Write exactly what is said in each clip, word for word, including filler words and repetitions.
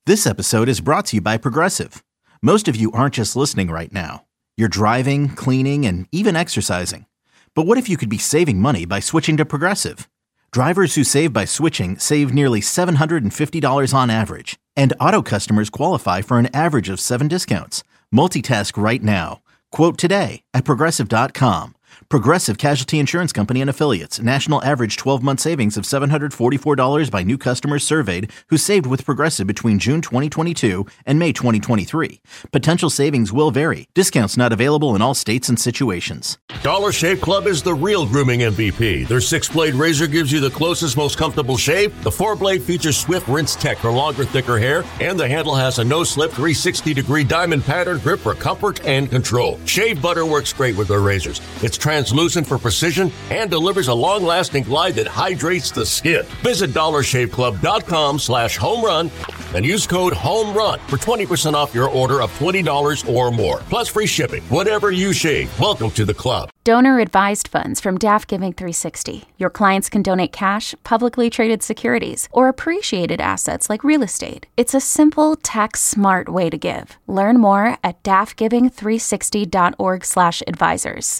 This episode is brought to you by Progressive. Most of you aren't just listening right now. You're driving, cleaning, and even exercising. But what if you could be saving money by switching to Progressive? Drivers who save by switching save nearly seven hundred fifty dollars on average. And auto customers qualify for an average of seven discounts. Multitask right now. Quote today at Progressive dot com. Progressive Casualty Insurance Company and Affiliates. National average twelve-month savings of seven hundred forty-four dollars by new customers surveyed who saved with Progressive between June twenty twenty-two and May twenty twenty-three. Potential savings will vary. Discounts not available in all states and situations. Dollar Shave Club is the real grooming M V P. Their six-blade razor gives you the closest, most comfortable shave. The four-blade features swift rinse tech for longer, thicker hair. And the handle has a no-slip three hundred sixty degree diamond pattern grip for comfort and control. Shave butter works great with their razors. It's translucent for precision and delivers a long-lasting glide that hydrates the skin. Visit dollar shave club dot com slash home run and use code HOMERUN for twenty percent off your order of twenty dollars or more. Plus free shipping. Whatever you shave, welcome to the club. Donor-advised funds from D A F Giving three sixty. Your clients can donate cash, publicly traded securities, or appreciated assets like real estate. It's a simple, tax-smart way to give. Learn more at D A F giving three sixty dot org slash advisors.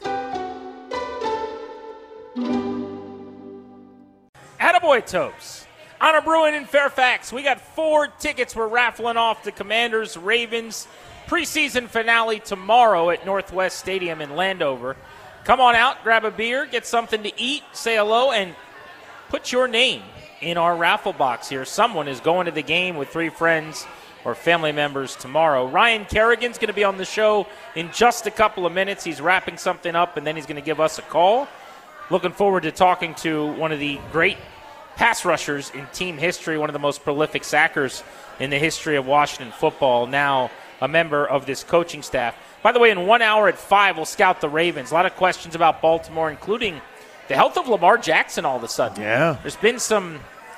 Attaboy Topes. Honor Brewing in Fairfax. We got four tickets we're raffling off to Commanders Ravens preseason finale tomorrow at Northwest Stadium in Landover. Come on out, grab a beer, get something to eat, say hello, and put your name in our raffle box here. Someone is going to the game with three friends or family members tomorrow. Ryan Kerrigan's going to be on the show in just a couple of minutes. He's wrapping something up, and then he's going to give us a call. Looking forward to talking to one of the great pass rushers in team history, one of the most prolific sackers in the history of Washington football, now a member of this coaching staff. By the way, in one hour at five, we'll scout the Ravens. A lot of questions about Baltimore, including the health of Lamar Jackson all of a sudden. Yeah. There's been some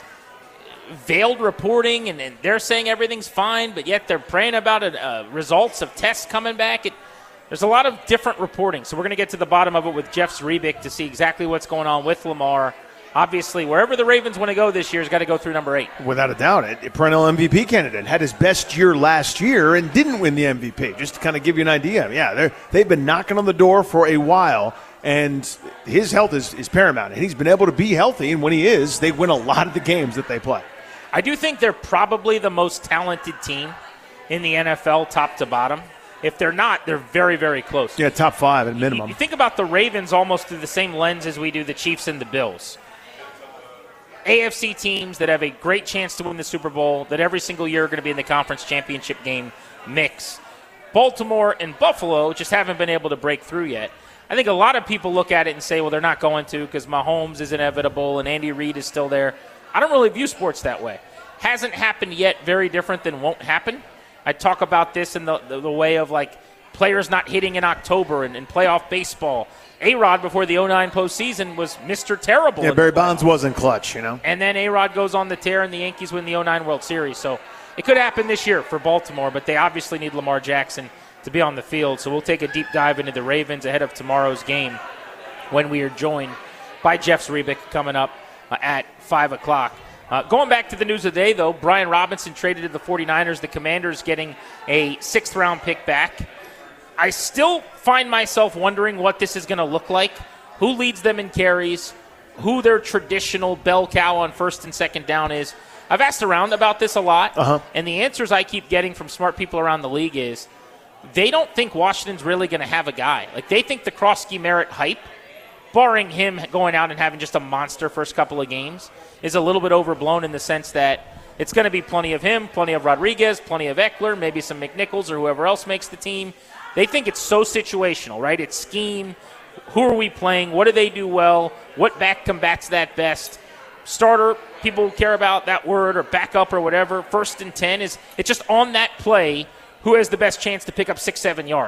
veiled reporting, and, and they're saying everything's fine, but yet they're praying about it, uh, results of tests coming back. It, there's a lot of different reporting, so we're going to get to the bottom of it with Jeff Zrebiec to see exactly what's going on with Lamar. Obviously, wherever the Ravens want to go this year has got to go through number eight. Without a doubt, a perennial M V P candidate. Had his best year last year and didn't win the M V P, just to kind of give you an idea. Yeah, they've been knocking on the door for a while, and his health is, is paramount. And he's been able to be healthy, and when he is, they win a lot of the games that they play. I do think they're probably the most talented team in the N F L, top to bottom. If they're not, they're very, very close. Yeah, top five at minimum. You, you think about the Ravens almost through the same lens as we do the Chiefs and the Bills. A F C teams that have a great chance to win the Super Bowl, that every single year are going to be in the conference championship game mix. Baltimore and Buffalo just haven't been able to break through yet. I think a lot of people look at it and say, well, they're not going to because Mahomes is inevitable and Andy Reid is still there. I don't really view sports that way. Hasn't happened yet, very different than won't happen. I talk about this in the, the, the way of like players not hitting in October and, and playoff baseball. A-Rod, before the oh nine postseason, was Mister Terrible. Yeah, Barry Bonds wasn't clutch, you know. And then A-Rod goes on the tear, and the Yankees win the oh nine World Series. So it could happen this year for Baltimore, but they obviously need Lamar Jackson to be on the field. So we'll take a deep dive into the Ravens ahead of tomorrow's game when we are joined by Jeff Zrebiec coming up uh, at five o'clock. Uh, going back to the news of the day, though, Brian Robinson traded to the 49ers. The Commanders getting a sixth-round pick back. I still find myself wondering what this is going to look like, who leads them in carries, who their traditional bell cow on first and second down is. I've asked around about this a lot, uh-huh. and the answers I keep getting from smart people around the league is they don't think Washington's really going to have a guy. Like, they think the Krosky-Merritt hype, barring him going out and having just a monster first couple of games, is a little bit overblown in the sense that it's going to be plenty of him, plenty of Rodriguez, plenty of Eckler, maybe some McNichols or whoever else makes the team. They think it's so situational, right? It's scheme. Who are we playing? What do they do well? What back combats that best? Starter, people care about that word, or backup or whatever. First and ten is it's just on that play who has the best chance to pick up six, seven yards.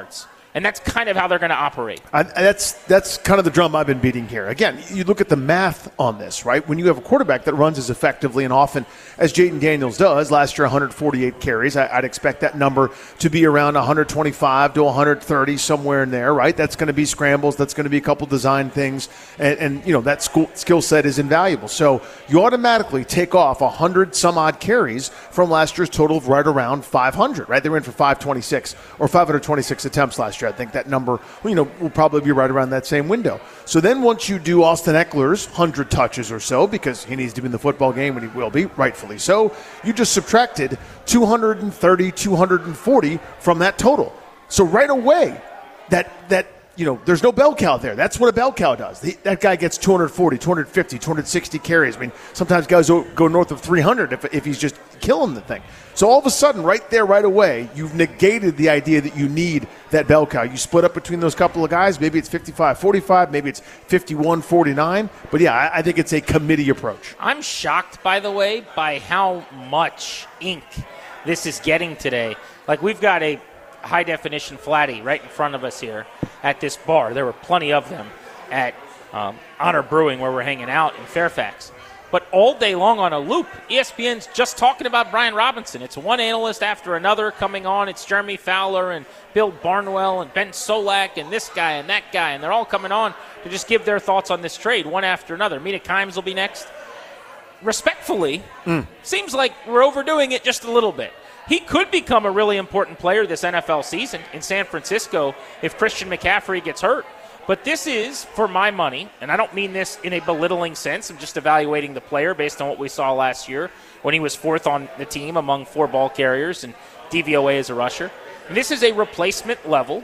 And that's kind of how they're going to operate. I, that's that's kind of the drum I've been beating here. Again, you look at the math on this, right? When you have a quarterback that runs as effectively and often as Jayden Daniels does, last year one hundred forty-eight carries, I, I'd expect that number to be around one hundred twenty-five to one hundred thirty, somewhere in there, right? That's going to be scrambles. That's going to be a couple design things. And, and you know, that school, skill set is invaluable. So you automatically take off one hundred some odd carries from last year's total of right around five hundred, right? They were in for five twenty-six or five hundred twenty-six attempts last year. I think that number, you know, will probably be right around that same window. So then once you do Austin Eckler's one hundred touches or so, because he needs to be in the football game, and he will be, rightfully so, you just subtracted two hundred thirty, two hundred forty from that total. So right away, that that you know, there's no bell cow there. That's what a bell cow does. The, that guy gets two hundred forty, two hundred fifty, two hundred sixty carries. I mean, sometimes guys go, go north of three hundred if, if he's just killing the thing. So all of a sudden, right there, right away, you've negated the idea that you need that bell cow. You split up between those couple of guys. Maybe it's fifty-five forty-five. Maybe it's fifty-one forty-nine. But, yeah, I, I think it's a committee approach. I'm shocked, by the way, by how much ink this is getting today. Like, we've got a high-definition flatty right in front of us here at this bar. There were plenty of them at um, Honor Brewing where we're hanging out in Fairfax. But all day long on a loop, E S P N's just talking about Brian Robinson. It's one analyst after another coming on. It's Jeremy Fowler and Bill Barnwell and Ben Solak and this guy and that guy, and they're all coming on to just give their thoughts on this trade one after another. Mina Kimes will be next. Respectfully, mm. seems like we're overdoing it just a little bit. He could become a really important player this N F L season in San Francisco if Christian McCaffrey gets hurt. But this is, for my money, and I don't mean this in a belittling sense, I'm just evaluating the player based on what we saw last year when he was fourth on the team among four ball carriers and D V O A as a rusher. And this is a replacement level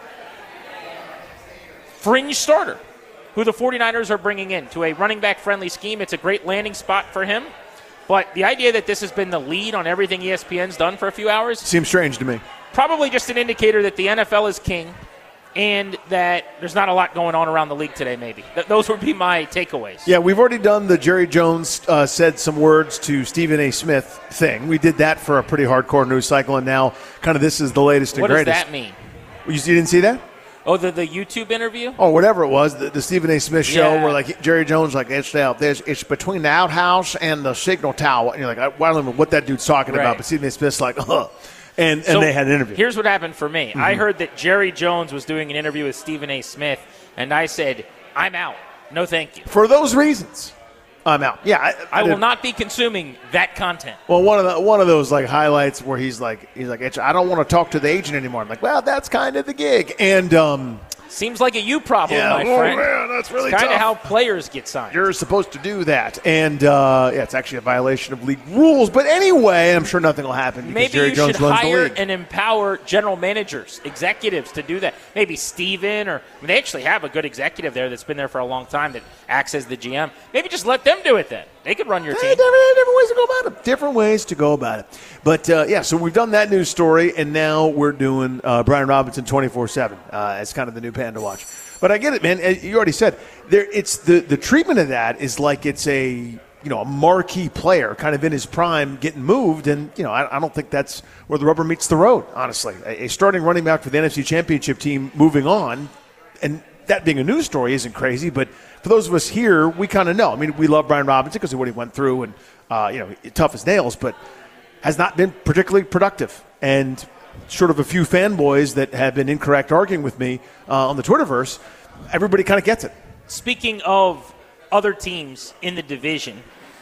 fringe starter who the 49ers are bringing in to a running back friendly scheme. It's a great landing spot for him. But the idea that this has been the lead on everything E S P N's done for a few hours seems strange to me. Probably just an indicator that the N F L is king and that there's not a lot going on around the league today, maybe. Th- those would be my takeaways. Yeah, we've already done the Jerry Jones uh, said some words to Stephen A. Smith thing. We did that for a pretty hardcore news cycle, and now kind of this is the latest and what greatest. What does that mean? You, you didn't see that? Oh, the, the YouTube interview? Oh, whatever it was, the, the Stephen A. Smith show yeah. where like Jerry Jones like it's out there's it's between the outhouse and the signal tower, and you're like, I, I don't know what that dude's talking right. about, but Stephen A. Smith's like, ugh. And, so and they had an interview. Here's what happened for me. Mm-hmm. I heard that Jerry Jones was doing an interview with Stephen A. Smith, and I said, I'm out. No, thank you. For those reasons, I'm out. Yeah, I, I, I will not be consuming that content. Well, one of the one of those like highlights where he's like, he's like, I don't want to talk to the agent anymore. I'm like, well, that's kind of the gig. And um, seems like a you problem, yeah, my oh, friend. Man, that's really it's kind of tough. how players get signed. You're supposed to do that, and uh, yeah, it's actually a violation of league rules. But anyway, I'm sure nothing will happen because Maybe Jerry you Jones should runs hire the league. and empower general managers, executives to do that. Maybe Steven, or I mean, they actually have a good executive there that's been there for a long time that acts as the G M. Maybe just let them do it then. They could run your hey, team. Different, different ways to go about it. Different ways to go about it. But, uh, yeah, so we've done that news story, and now we're doing uh, Brian Robinson twenty-four seven uh, as kind of the new pan to watch. But I get it, man. You already said there. It's the, the treatment of that is like it's a you know a marquee player, kind of in his prime, getting moved, and you know I, I don't think that's where the rubber meets the road. Honestly, a, a starting running back for the N F C Championship team moving on, and that being a news story isn't crazy. But for those of us here, we kind of know. I mean, we love Brian Robinson because of what he went through, and uh, you know, tough as nails, but has not been particularly productive. And short of a few fanboys that have been incorrect arguing with me uh, on the Twitterverse, everybody kind of gets it. Speaking of other teams in the division,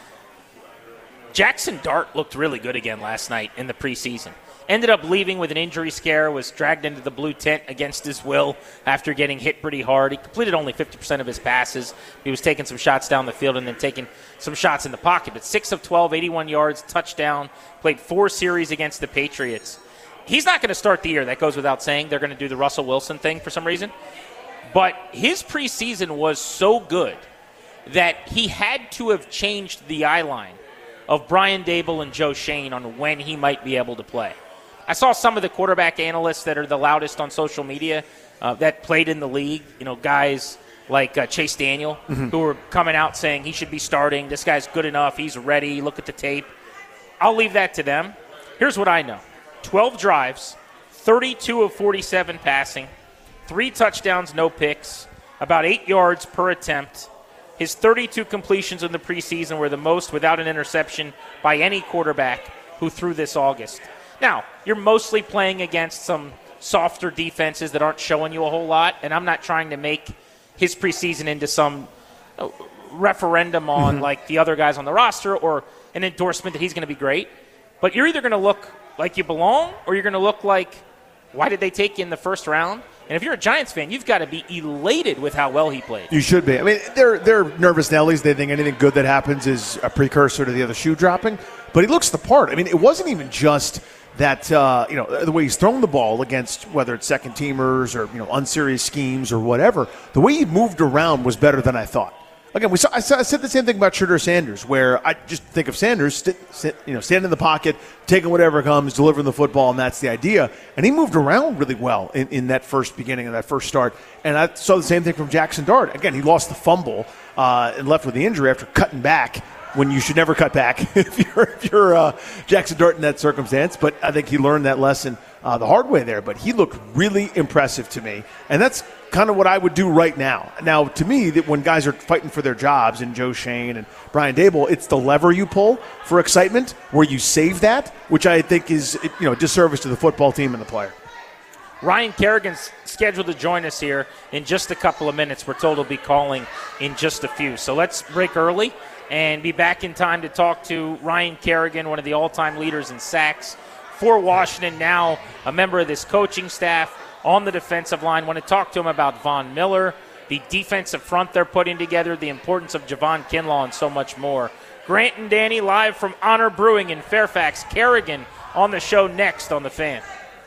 Jackson Dart looked really good again last night in the preseason. Ended up leaving with an injury scare, was dragged into the blue tent against his will after getting hit pretty hard. He completed only fifty percent of his passes. He was taking some shots down the field and then taking some shots in the pocket. But six of twelve, eighty-one yards, touchdown, played four series against the Patriots. He's not going to start the year. That goes without saying. They're going to do the Russell Wilson thing for some reason. But his preseason was so good that he had to have changed the eye line of Brian Dable and Joe Shane on when he might be able to play. I saw some of the quarterback analysts that are the loudest on social media uh, that played in the league, you know, guys like uh, Chase Daniel, mm-hmm. who were coming out saying he should be starting. This guy's good enough. He's ready. Look at the tape. I'll leave that to them. Here's what I know. twelve drives, thirty-two of forty-seven passing, three touchdowns, no picks, about eight yards per attempt. His thirty-two completions in the preseason were the most without an interception by any quarterback who threw this August. Now, you're mostly playing against some softer defenses that aren't showing you a whole lot, and I'm not trying to make his preseason into some uh, referendum on mm-hmm. like the other guys on the roster or an endorsement that he's going to be great. But you're either going to look like you belong or you're going to look like, why did they take you in the first round? And if you're a Giants fan, you've got to be elated with how well he played. You should be. I mean, they're they're nervous Nellies. They think anything good that happens is a precursor to the other shoe dropping. But he looks the part. I mean, it wasn't even just that, uh, you know, the way he's thrown the ball against whether it's second teamers or, you know, unserious schemes or whatever. The way he moved around was better than I thought. Again, we saw, I, saw, I said the same thing about Shedeur Sanders, where I just think of Sanders, st- st- you know, standing in the pocket, taking whatever comes, delivering the football, and that's the idea. And he moved around really well in, in that first beginning of that first start. And I saw the same thing from Jackson Dart. Again, he lost the fumble uh, and left with the injury after cutting back when you should never cut back if you're, if you're uh, Jackson Dart in that circumstance. But I think he learned that lesson uh, the hard way there. But he looked really impressive to me. And that's kind of what I would do right now. Now, to me, that when guys are fighting for their jobs, and Joe Shane and Brian Daboll, it's the lever you pull for excitement, where you save that, which I think is, you know, a disservice to the football team and the player. Ryan Kerrigan's scheduled to join us here in just a couple of minutes. We're told he'll be calling in just a few. So let's break early and be back in time to talk to Ryan Kerrigan, one of the all-time leaders in sacks for Washington, now a member of this coaching staff on the defensive line. I want to talk to him about Von Miller, the defensive front they're putting together, the importance of Javon Kinlaw, and so much more. Grant and Danny live from Honor Brewing in Fairfax. Kerrigan on the show next on The Fan.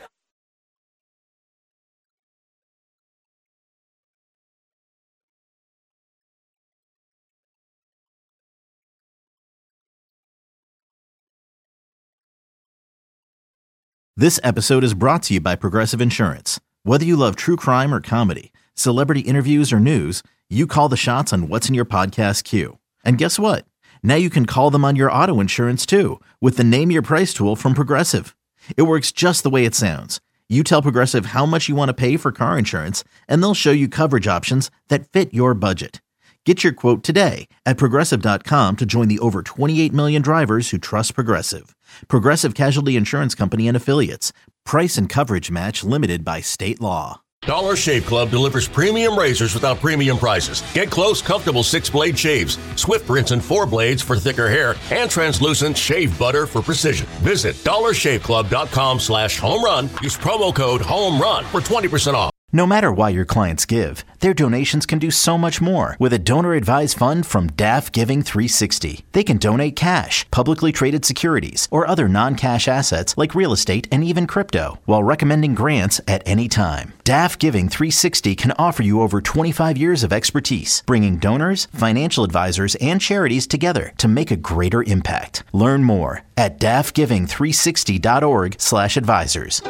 This episode is brought to you by Progressive Insurance. Whether you love true crime or comedy, celebrity interviews or news, you call the shots on what's in your podcast queue. And guess what? Now you can call them on your auto insurance too with the Name Your Price tool from Progressive. It works just the way it sounds. You tell Progressive how much you want to pay for car insurance, and they'll show you coverage options that fit your budget. Get your quote today at Progressive dot com to join the over twenty-eight million drivers who trust Progressive. Progressive Casualty Insurance Company and Affiliates. Price and coverage match limited by state law. Dollar Shave Club delivers premium razors without premium prices. Get close, comfortable six-blade shaves, swift rinse and four blades for thicker hair, and translucent shave butter for precision. Visit dollar shave club dot com slash home run. Use promo code HOMERUN for twenty percent off. No matter why your clients give, their donations can do so much more with a donor-advised fund from D A F Giving three sixty. They can donate cash, publicly traded securities, or other non-cash assets like real estate and even crypto, while recommending grants at any time. D A F Giving three sixty can offer you over twenty-five years of expertise, bringing donors, financial advisors, and charities together to make a greater impact. Learn more at D A F giving three sixty dot org slash advisors.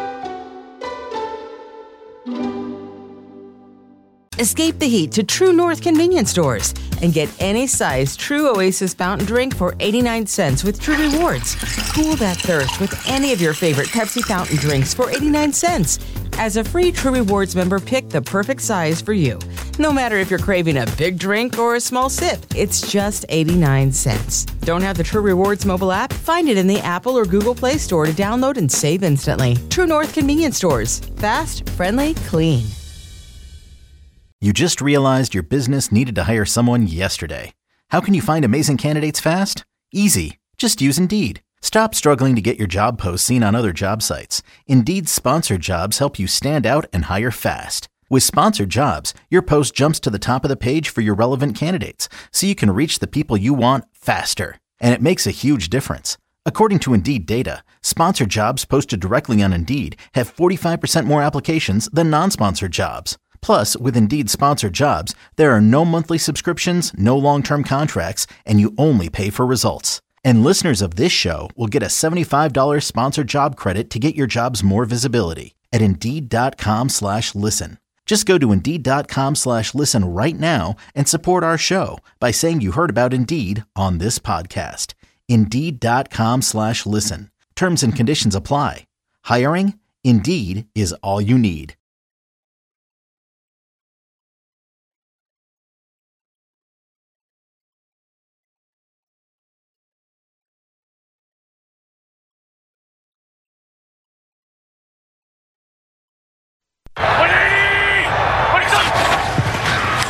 Escape the heat to True North convenience stores and get any size True Oasis fountain drink for eighty-nine cents with True Rewards. Cool that thirst with any of your favorite Pepsi fountain drinks for eighty-nine cents. As a free True Rewards member, pick the perfect size for you. No matter if you're craving a big drink or a small sip, it's just eighty-nine cents. Don't have the True Rewards mobile app? Find it in the Apple or Google Play Store to download and save instantly. True North convenience stores. Fast, friendly, clean. You just realized your business needed to hire someone yesterday. How can you find amazing candidates fast? Easy. Just use Indeed. Stop struggling to get your job posts seen on other job sites. Indeed's sponsored jobs help you stand out and hire fast. With sponsored jobs, your post jumps to the top of the page for your relevant candidates, so you can reach the people you want faster. And it makes a huge difference. According to Indeed data, sponsored jobs posted directly on Indeed have forty-five percent more applications than non-sponsored jobs. Plus, with Indeed sponsored jobs, there are no monthly subscriptions, no long-term contracts, and you only pay for results. And listeners of this show will get a seventy-five dollars sponsored job credit to get your jobs more visibility at Indeed.com slash listen. Just go to Indeed.com slash listen right now and support our show by saying you heard about Indeed on this podcast. Indeed.com slash listen. Terms and conditions apply. Hiring? Indeed is all you need.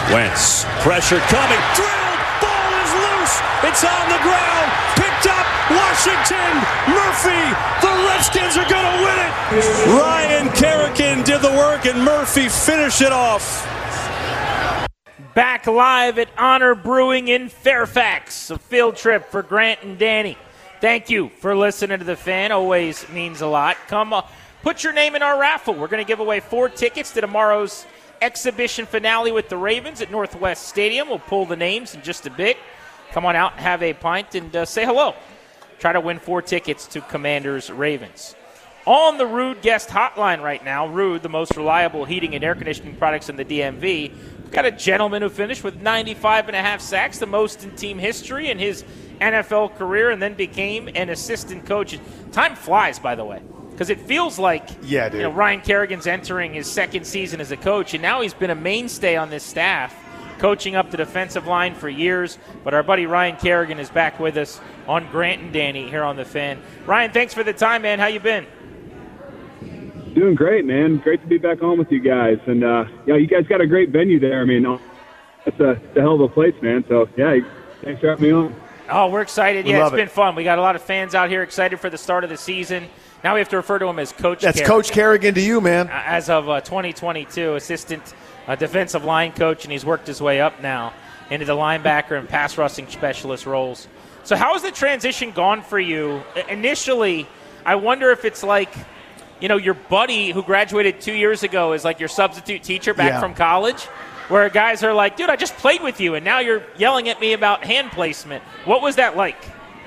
Wentz, pressure coming, drilled, ball is loose, it's on the ground, picked up, Washington, Murphy, the Redskins are going to win it. Ryan Kerrigan did the work and Murphy finished it off. Back live at Honor Brewing in Fairfax, a field trip for Grant and Danny. Thank you for listening to The Fan, always means a lot. Come uh, put your name in our raffle. We're going to give away four tickets to tomorrow's exhibition finale with the Ravens at Northwest Stadium. We'll pull the names in just a bit. Come on out, have a pint, and uh, say hello. Try to win four tickets to Commanders Ravens. On the Ruud guest hotline right now, Ruud, the most reliable heating and air conditioning products in the D M V. We've got a gentleman who finished with ninety-five and a half sacks, the most in team history in his N F L career, and then became an assistant coach. Time flies, by the way. Because it feels like yeah, dude. You know, Ryan Kerrigan's entering his second season as a coach, and now he's been a mainstay on this staff, coaching up the defensive line for years. But our buddy Ryan Kerrigan is back with us on Grant and Danny here on The Fan. Ryan, thanks for the time, man. How you been? Doing great, man. Great to be back on with you guys. And, uh, yeah, you guys got a great venue there. I mean, it's a, it's a hell of a place, man. So, yeah, thanks for having me on. Oh, we're excited. We yeah, it's it. been fun. We got a lot of fans out here excited for the start of the season. Now we have to refer to him as Coach That's Kerrigan. Coach Kerrigan to you, man. As of uh, twenty twenty-two, assistant uh, defensive line coach, and he's worked his way up now into the linebacker and pass rushing specialist roles. So how has the transition gone for you? Initially, I wonder if it's like, you know, your buddy who graduated two years ago is like your substitute teacher back yeah. from college, where guys are like, dude, I just played with you, and now you're yelling at me about hand placement. What was that like?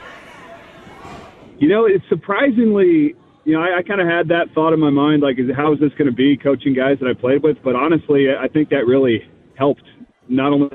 You know, it's surprisingly, you know, I, I kind of had that thought in my mind, like, is, how is this going to be coaching guys that I played with? But honestly, I think that really helped not only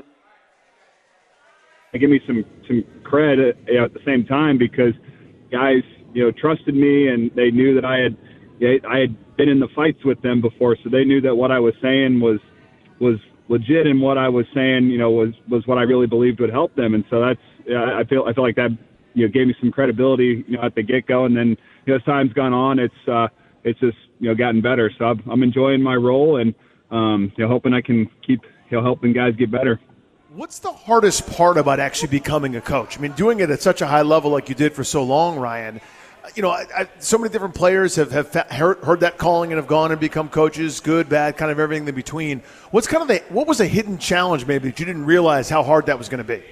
give me some, some credit you know, at the same time, because guys, you know, trusted me and they knew that I had, I had been in the fights with them before, so they knew that what I was saying was was legit, and what I was saying, you know, was, was what I really believed would help them. And so that's, I feel I feel like that, you know, gave me some credibility, you know, at the get-go. And then, you know, as time's gone on, it's uh, it's just, you know, gotten better. So I'm, I'm enjoying my role and, um, you know, hoping I can keep, you know, helping guys get better. What's the hardest part about actually becoming a coach? I mean, doing it at such a high level like you did for so long, Ryan. You know, I, I, so many different players have, have heard, heard that calling and have gone and become coaches, good, bad, kind of everything in between. What's kind of the, what was a hidden challenge maybe that you didn't realize how hard that was going to be?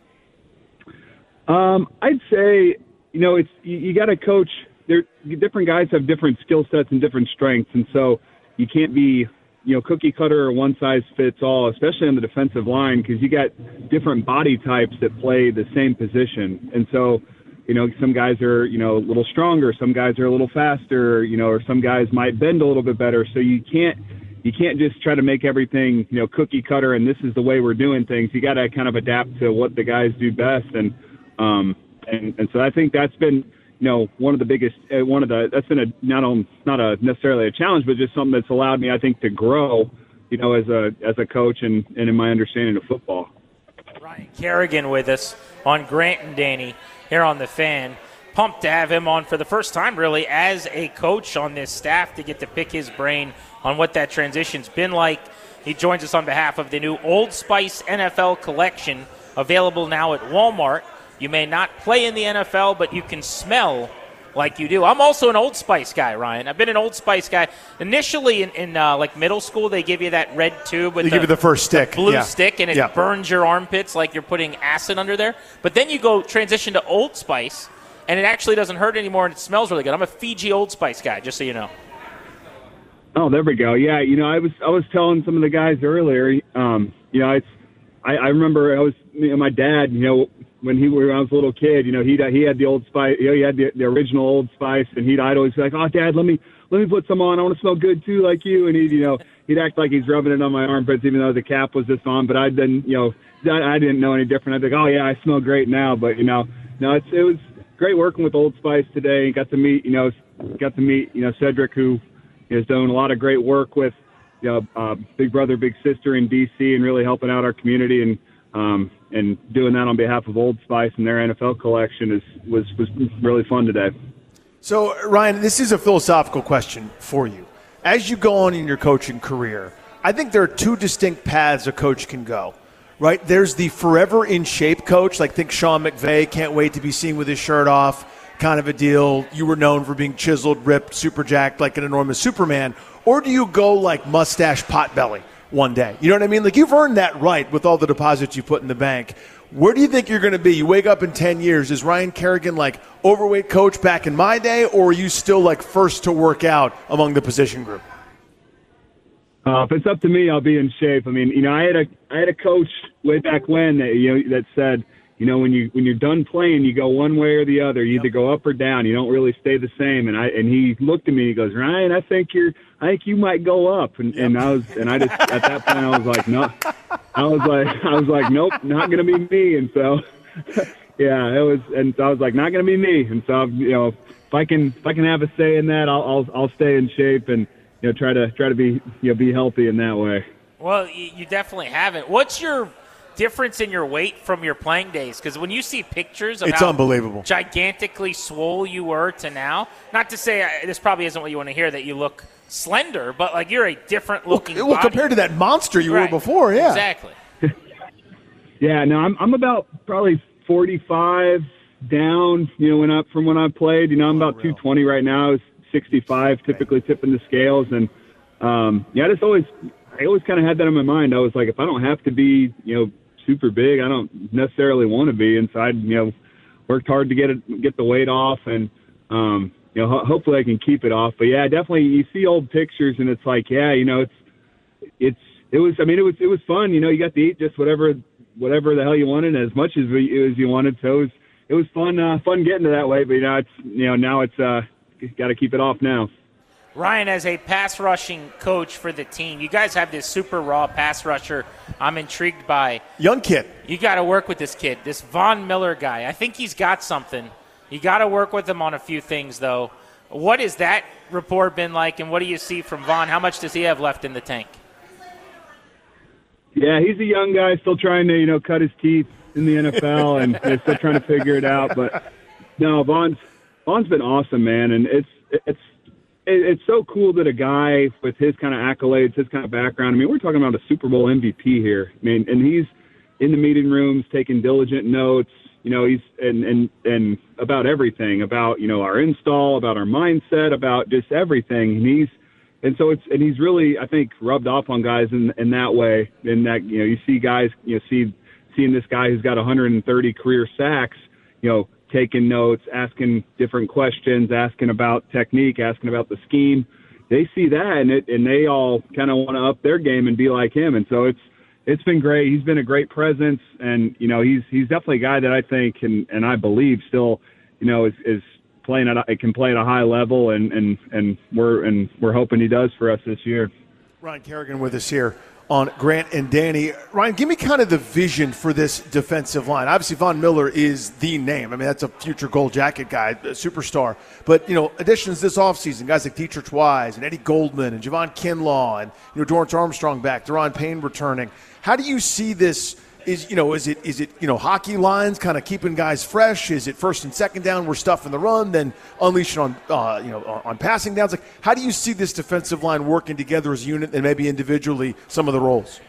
Um, I'd say, you know, it's you, you got to coach. There, different guys have different skill sets and different strengths, and so you can't be, you know, cookie cutter or one size fits all, especially on the defensive line, because you got different body types that play the same position, and so, you know, some guys are, you know, a little stronger, some guys are a little faster, you know, or some guys might bend a little bit better. So you can't you can't just try to make everything, you know, cookie cutter and this is the way we're doing things. You got to kind of adapt to what the guys do best, and um and and so I think that's been, you know, one of the biggest uh, one of the that's been a not on not a necessarily a challenge, but just something that's allowed me, I think, to grow, you know, as a as a coach and and in my understanding of football. Ryan Kerrigan with us on Grant and Danny here on The Fan. Pumped to have him on for the first time, really, as a coach on this staff, to get to pick his brain on what that transition's been like. He joins us on behalf of the new Old Spice N F L collection, available now at Walmart. You may not play in the N F L, but you can smell like you do. I'm also an Old Spice guy, Ryan. I've been an Old Spice guy. Initially, in, in uh, like middle school, they give you that red tube with they the, give you the first stick, the blue yeah. stick, and it yeah. burns your armpits like you're putting acid under there. But then you go transition to Old Spice, and it actually doesn't hurt anymore, and it smells really good. I'm a Fiji Old Spice guy, just so you know. Oh, there we go. Yeah, you know, I was I was telling some of the guys earlier. Um, you know, it's I, I remember I was you know, my dad. You know, when he when I was a little kid, you know, he he had the Old Spice. You know, he had the, the original Old Spice, and he'd I'd always be like, "Oh, Dad, let me let me put some on. I want to smell good too, like you." And he'd you know he'd act like he's rubbing it on my armpits, even though the cap was just on. But I'd been you know I, I didn't know any different. I'd be like, "Oh yeah, I smell great now." But you know, no, it's it was great working with Old Spice today. Got to meet you know got to meet you know Cedric, who is doing a lot of great work with you know, uh, Big Brother, Big Sister in D C, and really helping out our community, and um, and doing that on behalf of Old Spice and their N F L collection is was, was really fun today. So, Ryan, this is a philosophical question for you. As you go on in your coaching career, I think there are two distinct paths a coach can go, right? There's the forever in shape coach, like think Sean McVay, can't wait to be seen with his shirt off, kind of a deal. You were known for being chiseled, ripped, super jacked like an enormous Superman. Or do you go like mustache potbelly one day? You know what I mean? Like you've earned that right with all the deposits you put in the bank. Where do you think you're going to be? You wake up in ten years. Is Ryan Kerrigan like overweight coach back in my day, or are you still like first to work out among the position group? Uh, if it's up to me, I'll be in shape. I mean, you know, I had a I had a coach way back when that you know that said, you know, when you when you're done playing, you go one way or the other. You either go up or down. You don't really stay the same. And I and he looked at me. He goes, Ryan, I think you're I think you might go up. And, and I was and I just at that point I was like, no, I was like I was like, nope, not gonna be me. And so, yeah, it was. And so I was like, not gonna be me. And so you know, if I can if I can have a say in that, I'll I'll, I'll stay in shape and. You know, try to try to be you know be healthy in that way. Well, you definitely haven't. What's your difference in your weight from your playing days? Because when you see pictures of it's how unbelievable, gigantically swole you were to now. Not to say uh, this probably isn't what you want to hear, that you look slender, but like you're a different looking. Well, well compared to that monster you right. were before, yeah, exactly. yeah, no, I'm I'm about probably forty-five down. You know, when I from when I played, you know, I'm about two twenty right now. It's sixty-five, typically tipping the scales. And, um, yeah, I just always, I always kind of had that in my mind. I was like, if I don't have to be, you know, super big, I don't necessarily want to be. And so I, you know, worked hard to get it, get the weight off and, um, you know, ho- hopefully I can keep it off. But yeah, definitely you see old pictures and it's like, yeah, you know, it's, it's, it was, I mean, it was, it was fun. You know, you got to eat just whatever, whatever the hell you wanted, as much as, as you wanted. So it was, it was fun, uh, fun getting to that weight, but you know, it's, you know, now it's, uh, got to keep it off now. Ryan, as a pass rushing coach for the team, you guys have this super raw pass rusher I'm intrigued by. Young kid. You got to work with this kid, this Von Miller guy. I think he's got something. You got to work with him on a few things, though. What has that rapport been like, and what do you see from Von? How much does he have left in the tank? Yeah, he's a young guy still trying to, you know, cut his teeth in the N F L and still trying to figure it out. But, no, Von's Von's been awesome, man, and it's it's it's so cool that a guy with his kind of accolades, his kind of background. I mean, we're talking about a Super Bowl M V P here. I mean, and he's in the meeting rooms taking diligent notes. You know, he's and and and about everything, about you know our install, about our mindset, about just everything. And he's and so it's and he's really, I think, rubbed off on guys in in that way. In that you know, you see guys, you know, see seeing this guy who's got one hundred thirty career sacks, you know. Taking notes, asking different questions, asking about technique, asking about the scheme. They see that, and it, and they all kind of want to up their game and be like him. And so it's it's been great. He's been a great presence, and you know he's he's definitely a guy that I think and and I believe still, you know, is is playing at a, can play at a high level, and and and we're and we're hoping he does for us this year. Ryan Kerrigan with us here on Grant and Danny. Ryan, give me kind of the vision for this defensive line. Obviously, Von Miller is the name. I mean, that's a future gold jacket guy, a superstar. But, you know, additions this offseason, guys like Dietrich Wise and Eddie Goldman and Javon Kinlaw and, you know, Dorrance Armstrong back, Deron Payne returning. How do you see this? Is, you know, is it, is it, you know, hockey lines kind of keeping guys fresh? Is it first and second down, we're stuffing the run, then unleashing on, uh, you know, on passing downs? Like, how do you see this defensive line working together as a unit and maybe individually some of the roles?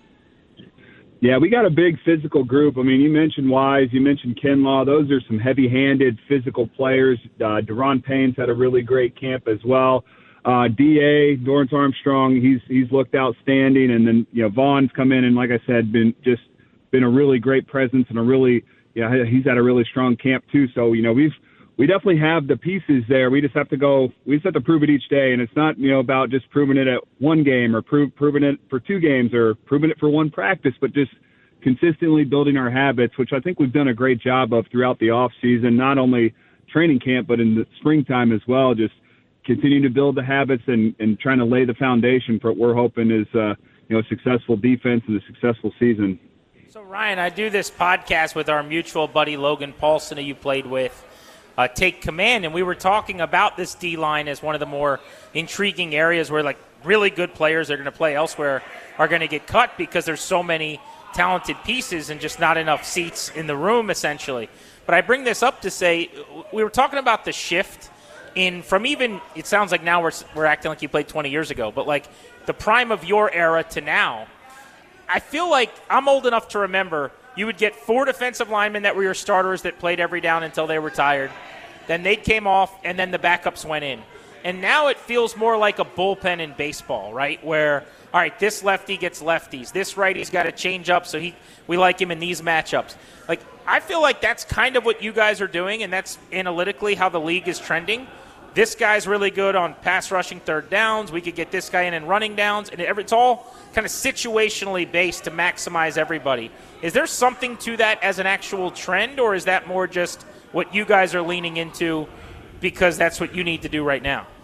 Yeah, we got a big physical group. I mean, you mentioned Wise, you mentioned Kinlaw. Those are some heavy-handed physical players. Uh, Deron Payne's had a really great camp as well. Uh, D A, Dorrance Armstrong, he's he's looked outstanding. And then, you know, Vaughn's come in and, like I said, been just – been a really great presence and a really, yeah, you know, he's had a really strong camp too. So, you know, we've, we definitely have the pieces there. We just have to go, we just have to prove it each day. And it's not, you know, about just proving it at one game or prove, proving it for two games or proving it for one practice, but just consistently building our habits, which I think we've done a great job of throughout the off season, not only training camp, but in the springtime as well, just continuing to build the habits and, and trying to lay the foundation for what we're hoping is, uh, you know, a successful defense and a successful season. So, Ryan, I do this podcast with our mutual buddy Logan Paulson, who you played with, uh, Take Command, and we were talking about this D-line as one of the more intriguing areas where, like, really good players that are going to play elsewhere are going to get cut because there's so many talented pieces and just not enough seats in the room, essentially. But I bring this up to say we were talking about the shift in from even, it sounds like now we're, we're acting like you played twenty years ago, but like the prime of your era to now, I feel like I'm old enough to remember you would get four defensive linemen that were your starters that played every down until they retired. Then they came off, and then the backups went in. And now it feels more like a bullpen in baseball, right? Where, all right, this lefty gets lefties. This righty's got to change up, so he we like him in these matchups. Like, I feel like that's kind of what you guys are doing, and that's analytically how the league is trending. This guy's really good on pass rushing third downs. We could get this guy in and running downs. And it's all kind of situationally based to maximize everybody. Is there something to that as an actual trend, or is that more just what you guys are leaning into because that's what you need to do right now?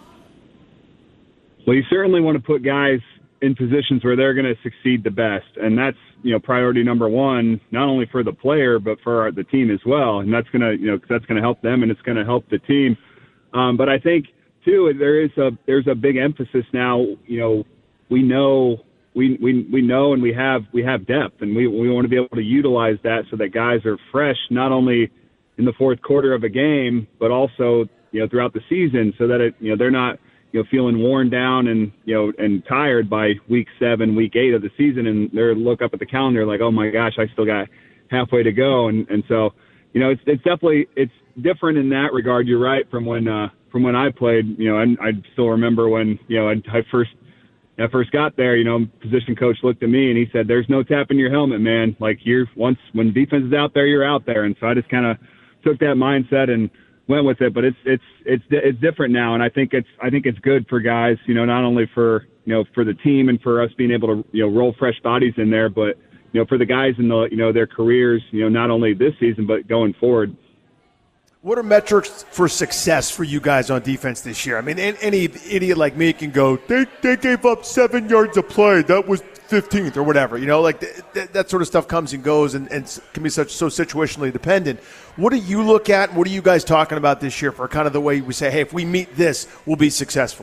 Well, you certainly want to put guys in positions where they're going to succeed the best. And that's, you know, priority number one, not only for the player, but for the team as well. And that's going to, you know, that's going to help them and it's going to help the team. Um, but I think, too, there is a there's a big emphasis now. You know, we know we we we know and we have we have depth, and we we want to be able to utilize that so that guys are fresh not only in the fourth quarter of a game, but also, you know, throughout the season, so that it you know they're not you know feeling worn down and you know and tired by week seven, week eight of the season, and they're look up at the calendar like, oh my gosh, I still got halfway to go, and and so you know it's it's definitely it's. different in that regard. You're right. From when uh, from when I played, you know, I, I still remember when you know I, I first I first got there. You know, position coach looked at me and he said, "There's no tapping your helmet, man. Like you're once when defense is out there, you're out there." And so I just kind of took that mindset and went with it. But it's it's it's it's different now, and I think it's I think it's good for guys. You know, not only for you know for the team and for us being able to you know roll fresh bodies in there, but you know for the guys in the you know their careers. You know, not only this season but going forward. What are metrics for success for you guys on defense this year? I mean, any idiot like me can go, they they gave up seven yards a play. That was fifteenth or whatever. You know, like th- th- that sort of stuff comes and goes and, and can be such so situationally dependent. What do you look at? What are you guys talking about this year for kind of the way we say, hey, if we meet this, we'll be successful?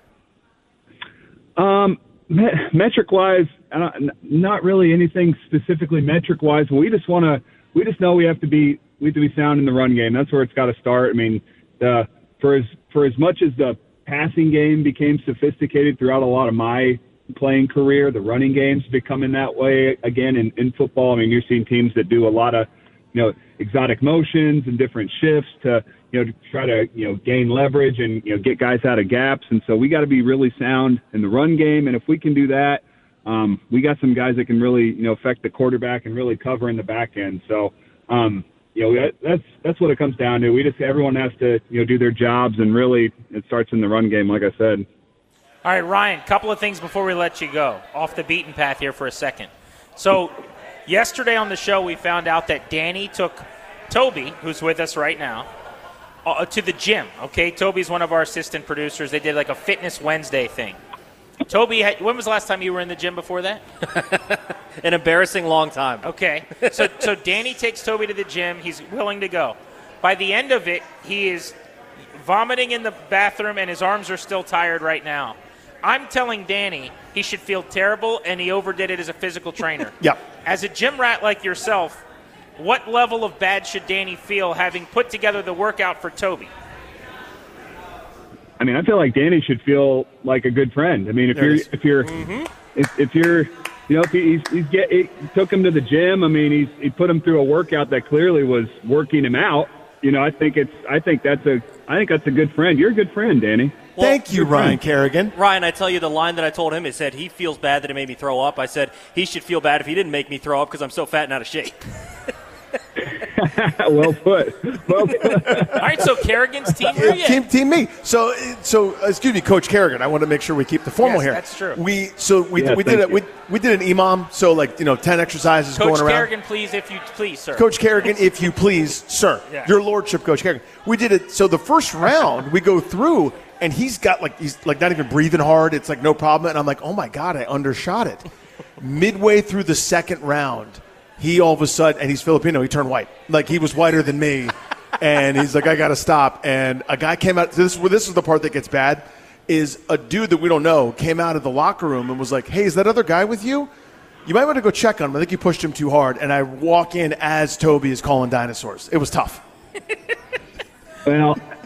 Um, me- metric-wise, uh, not really anything specifically metric-wise. We just want to – we just know we have to be – we have to be sound in the run game. That's where it's got to start. I mean, the, for as for as much as the passing game became sophisticated throughout a lot of my playing career, the running game's becoming that way again in, in football. I mean, you're seeing teams that do a lot of, you know, exotic motions and different shifts to, you know, to try to, you know, gain leverage and, you know, get guys out of gaps. And so we got to be really sound in the run game. And if we can do that, um, we got some guys that can really, you know, affect the quarterback and really cover in the back end. So, um, You know, that's that's what it comes down to. We just everyone has to you know do their jobs, and really it starts in the run game, like I said. All right, Ryan. Couple of things before we let you go off the beaten path here for a second. So, yesterday on the show, we found out that Danny took Toby, who's with us right now, uh, to the gym. Okay, Toby's one of our assistant producers. They did like a Fitness Wednesday thing. Toby, when was the last time you were in the gym before that? An embarrassing long time. Okay. So so Danny takes Toby to the gym. He's willing to go. By the end of it, he is vomiting in the bathroom and his arms are still tired right now. I'm telling Danny he should feel terrible, and he overdid it as a physical trainer. Yeah. As a gym rat like yourself, what level of bad should Danny feel having put together the workout for Toby? I mean, I feel like Danny should feel like a good friend. I mean, if there you're, if you're, mm-hmm. if, if you're, you know, if he's, he's get, he took him to the gym. I mean, he's, he put him through a workout that clearly was working him out. You know, I think it's, I think that's a, I think that's a good friend. You're a good friend, Danny. Well, Thank you, Ryan friend. Kerrigan. Ryan, I tell you, the line that I told him, it said he feels bad that it made me throw up. I said he should feel bad if he didn't make me throw up because I'm so fat and out of shape. well put. Well put. All right, so Kerrigan's team uh, team team me. So so uh, excuse me, Coach Kerrigan. I want to make sure we keep the formal yes, here. That's true. We so we yeah, we did it. We, we did an imam. So like you know, ten exercises Coach going around. Kerrigan, please, if you please, sir. Coach Kerrigan, if you please, sir. Yeah. Your lordship, Coach Kerrigan. We did it. So the first round we go through, and he's got like he's like not even breathing hard. It's like no problem. And I'm like, oh my god, I undershot it. Midway through the second round, he all of a sudden, and he's Filipino, he turned white. Like, he was whiter than me. And he's like, I got to stop. And a guy came out. This, this is the part that gets bad, is a dude that we don't know came out of the locker room and was like, hey, is that other guy with you? You might want to go check on him. I think you pushed him too hard. And I walk in as Toby is calling dinosaurs. It was tough. Well,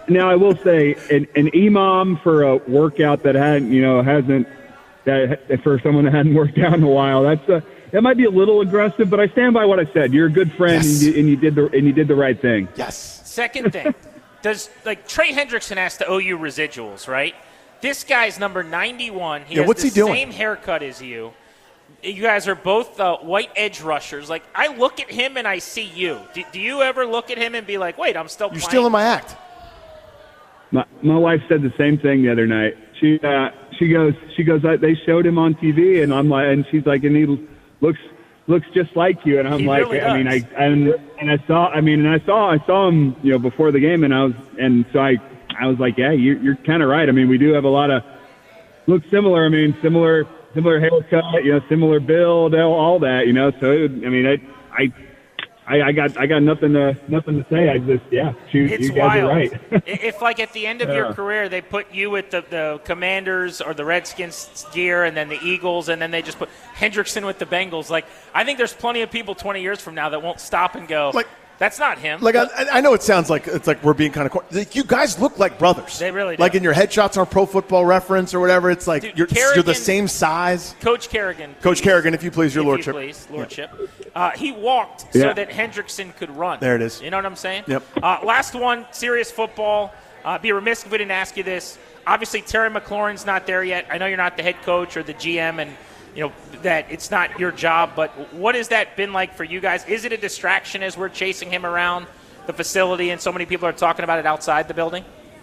now I will say an, an imam for a workout that hadn't, you know, hasn't that for someone that hadn't worked out in a while. That's a, that might be a little aggressive, but I stand by what I said. You're a good friend, yes. and, you, and you did the and you did the right thing. Yes. Second thing, does like Trey Hendrickson has to owe you residuals, right? This guy's number ninety-one. He yeah, has what's the he doing? Same haircut as you. You guys are both uh, white edge rushers. Like, I look at him and I see you. Do, do you ever look at him and be like, wait, I'm still You're playing? still in my act. My, my wife said the same thing the other night. She uh, she goes she goes they showed him on T V and I'm like and she's like and he looks looks just like you and I'm he like really I does. mean I and, and I saw I mean and I saw I saw him you know before the game and I was and so I I was like yeah you're you're kind of right. I mean we do have a lot of look similar. I mean similar similar haircut you know similar build all, all that you know so it, I mean I I. I, I got I got nothing to nothing to say. I just yeah, shoot, It's you guys wild. are right. If like at the end of yeah. your career they put you with the, the Commanders or the Redskins gear and then the Eagles and then they just put Hendrickson with the Bengals, like I think there's plenty of people twenty years from now that won't stop and go, like that's not him. Like I, I know it sounds like it's like we're being kind of cor- like you guys look like brothers. They really do. Like in your headshots on Pro Football Reference or whatever. It's like Dude, you're, Kerrigan, you're the same size. Coach Kerrigan. Coach Kerrigan, if you please, your if lordship. You please, lordship. Uh, he walked yeah. so that Hendrickson could run. There it is. You know what I'm saying? Yep. Uh, last one, serious football. Uh, be remiss if we didn't ask you this. Obviously, Terry McLaurin's not there yet. I know you're not the head coach or the G M, and you know that it's not your job. But what has that been like for you guys? Is it a distraction as we're chasing him around the facility, and so many people are talking about it outside the building?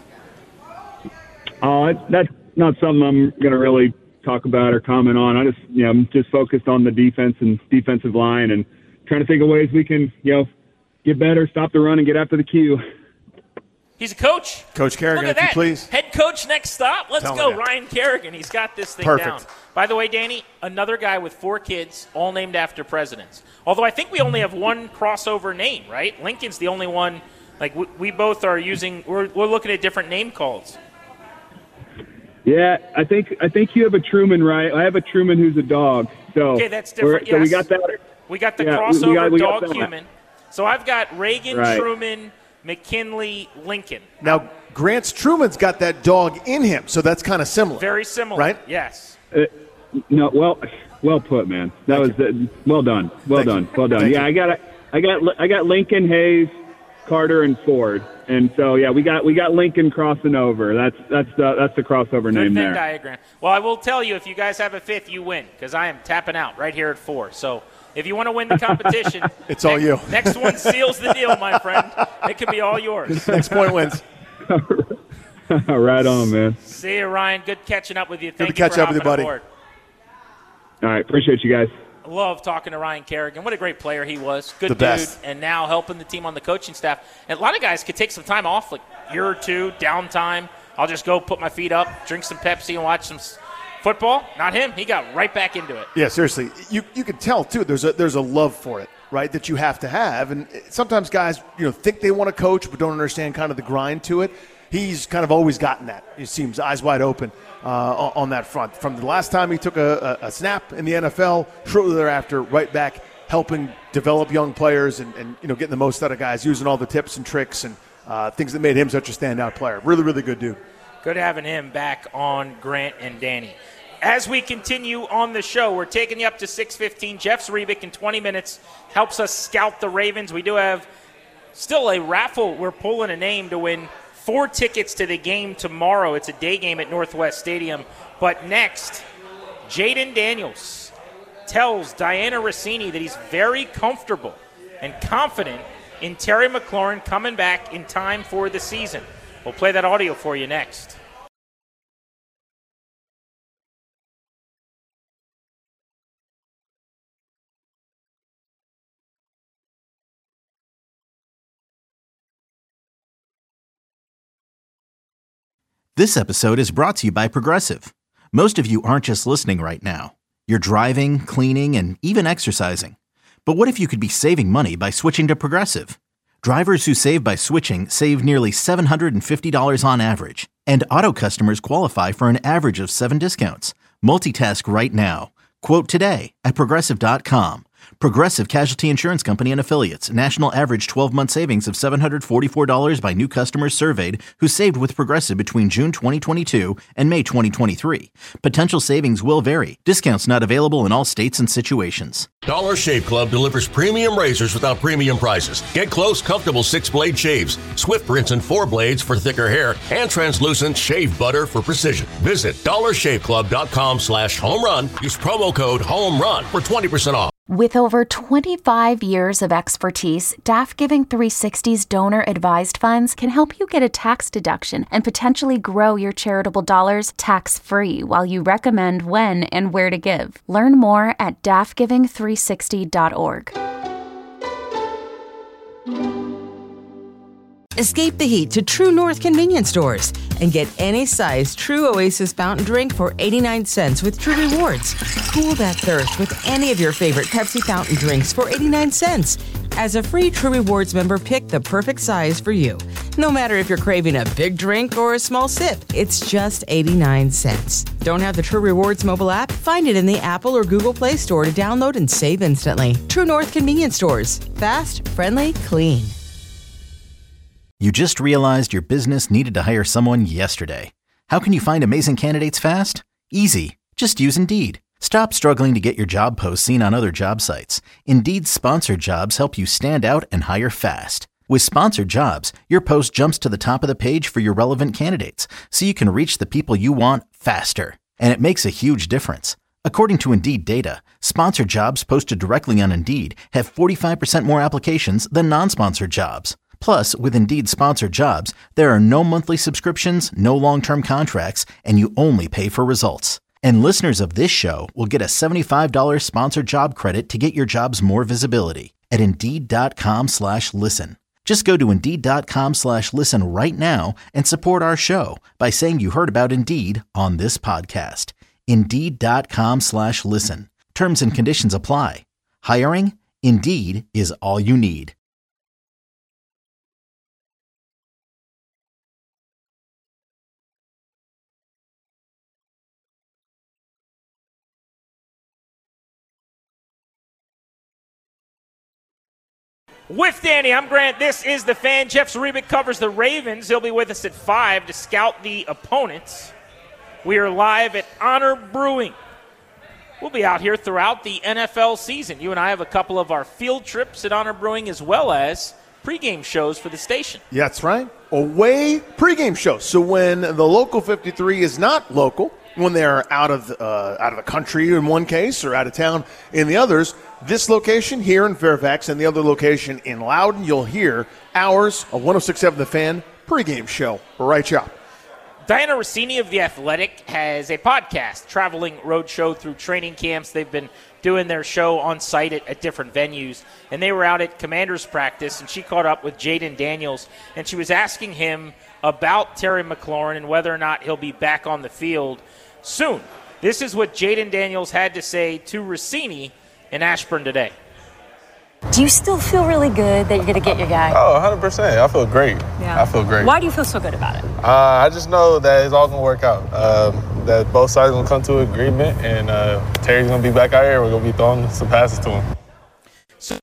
Oh, uh, that's not something I'm going to really talk about or comment on. I just, you know, I'm just focused on the defense and defensive line and trying to think of ways we can, you know, get better, stop the run, and get after the Q. He's a coach. Coach Kerrigan, Look at if you that. please. Head coach next stop. Let's Tell go, me that. Ryan Kerrigan. He's got this thing Perfect. down. By the way, Danny, another guy with four kids, all named after presidents. Although I think we only have one crossover name, right? Lincoln's the only one. Like, we, we both are using, we're, we're looking at different name calls. Yeah, I think I think you have a Truman, right? I have a Truman who's a dog. So Okay, that's different. So yes. we got that. We got the Yeah, we- crossover we got- we got dog that. human. So I've got Reagan, Right. Truman, McKinley, Lincoln. Now, Grant's Truman's got that dog in him, so that's kind of similar. Very similar. Right? Yes. Uh, no, well, well put, man. That Thank was uh, well done. Well Thank done. you. Well done. Thank yeah, you. I got it. I got I got Lincoln, Hayes, Carter, and Ford, and so yeah, we got we got Lincoln crossing over. That's that's the that's the crossover Good name Venn there. diagram. Well, I will tell you, if you guys have a fifth, you win, because I am tapping out right here at four. So if you want to win the competition, It's all next, you. Next one seals the deal, my friend. It could be all yours. Next point wins. Right on, man. See you, Ryan. Good catching up with you. Thank to you catch for up with you, hopping buddy. aboard. All right, appreciate you guys. Love talking to Ryan Kerrigan. What a great player he was. Good The dude. best. And now helping the team on the coaching staff. And a lot of guys could take some time off, like a year or two, downtime. I'll just go put my feet up, drink some Pepsi, and watch some s- football. Not him. He got right back into it. Yeah, seriously. You you can tell, too, there's a there's a love for it, right, that you have to have. And sometimes guys, you know, think they want to coach but don't understand kind of the grind to it. He's kind of always gotten that. He seems eyes wide open uh, on, on that front. From the last time he took a, a, a snap in the N F L, shortly thereafter, right back helping develop young players and, and you know getting the most out of guys, using all the tips and tricks and uh, things that made him such a standout player. Really, really good dude. Good having him back on Grant and Danny. As we continue on the show, we're taking you up to six fifteen. Jeff Zrebic in twenty minutes helps us scout the Ravens. We do have still a raffle. We're pulling a name to win four tickets to the game tomorrow. It's a day game at Northwest Stadium. But next, Jaden Daniels tells Diana Rossini that he's very comfortable and confident in Terry McLaurin coming back in time for the season. We'll play that audio for you next. This episode is brought to you by Progressive. Most of you aren't just listening right now. You're driving, cleaning, and even exercising. But what if you could be saving money by switching to Progressive? Drivers who save by switching save nearly seven hundred fifty dollars on average. And auto customers qualify for an average of seven discounts. Multitask right now. Quote today at Progressive dot com. Progressive Casualty Insurance Company and Affiliates. National average twelve-month savings of seven hundred forty-four dollars by new customers surveyed who saved with Progressive between June twenty twenty-two and May twenty twenty-three. Potential savings will vary. Discounts not available in all states and situations. Dollar Shave Club delivers premium razors without premium prices. Get close, comfortable six-blade shaves, swift rinse and four blades for thicker hair, and translucent shave butter for precision. Visit dollar shave club dot com slash home run. Use promo code HOMERUN for twenty percent off. With over twenty-five years of expertise, D A F Giving three sixty's donor-advised funds can help you get a tax deduction and potentially grow your charitable dollars tax-free while you recommend when and where to give. Learn more at D A F giving three sixty dot org. Escape the heat to True North convenience stores and get any size True Oasis fountain drink for eighty-nine cents with True Rewards. Cool that thirst with any of your favorite Pepsi fountain drinks for eighty-nine cents. As a free True Rewards member, pick the perfect size for you. No matter if you're craving a big drink or a small sip, it's just eighty-nine cents. Don't have the True Rewards mobile app? Find it in the Apple or Google Play Store to download and save instantly. True North convenience stores. Fast, friendly, clean. You just realized your business needed to hire someone yesterday. How can you find amazing candidates fast? Easy. Just use Indeed. Stop struggling to get your job posts seen on other job sites. Indeed's sponsored jobs help you stand out and hire fast. With sponsored jobs, your post jumps to the top of the page for your relevant candidates, so you can reach the people you want faster. And it makes a huge difference. According to Indeed data, sponsored jobs posted directly on Indeed have forty-five percent more applications than non-sponsored jobs. Plus, with Indeed sponsored jobs, there are no monthly subscriptions, no long-term contracts, and you only pay for results. And listeners of this show will get a seventy-five dollars sponsored job credit to get your jobs more visibility at Indeed.com slash listen. Just go to Indeed.com slash listen right now and support our show by saying you heard about Indeed on this podcast. Indeed.com slash listen. Terms and conditions apply. Hiring? Indeed is all you need. With Danny, I'm Grant. This is The Fan. Jeff Zrebiec covers the Ravens. He'll be with us at five to scout the opponents. We are live at Honor Brewing. We'll be out here throughout the N F L season. You and I have a couple of our field trips at Honor Brewing as well as pregame shows for the station. Yeah, that's right. Away pregame shows. So when the local fifty-three is not local, when they're out of uh, out of the country in one case or out of town in the others, this location here in Fairfax and the other location in Loudon, you'll hear ours, a one oh six point seven The Fan pregame show right here. Diana Rossini of The Athletic has a podcast, Traveling Roadshow through training camps. They've been doing their show on site at, at different venues, and they were out at Commanders practice, and she caught up with Jayden Daniels, and she was asking him about Terry McLaurin and whether or not he'll be back on the field soon. This is what Jayden Daniels had to say to Rossini in Ashburn today. Do you still feel really good that you're going to get your guy? Oh, one hundred percent. I feel great. Yeah. I feel great. Why do you feel so good about it? Uh, I just know that it's all going to work out, um, that both sides are going to come to an agreement, and uh, Terry's going to be back out here. We're going to be throwing some passes to him. So